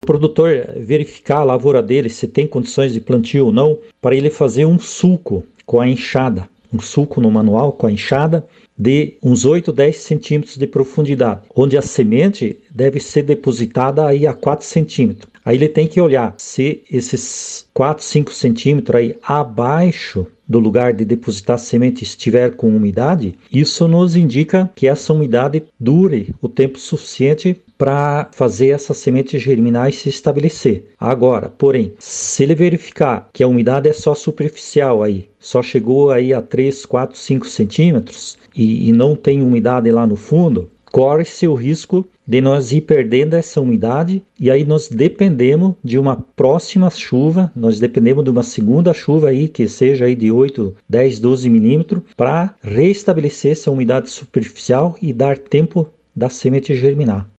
produtor verificar a lavoura dele, se tem condições de plantio ou não, para ele fazer um sulco com a enxada, um sulco no manual com a enxada de uns 8, 10 centímetros de profundidade, onde a semente deve ser depositada aí a 4 centímetros. Aí ele tem que olhar se esses 4, 5 centímetros aí abaixo do lugar de depositar a semente estiver com umidade, isso nos indica que essa umidade dure o tempo suficiente para fazer essa semente germinar e se estabelecer. Agora, porém, se ele verificar que a umidade é só superficial aí, só chegou aí a 3, 4, 5 centímetros e não tem umidade lá no fundo, corre-se o risco de nós ir perdendo essa umidade e aí nós dependemos de uma próxima chuva, nós dependemos de uma segunda chuva aí que seja aí de 8, 10, 12 milímetros para restabelecer essa umidade superficial e dar tempo da semente germinar.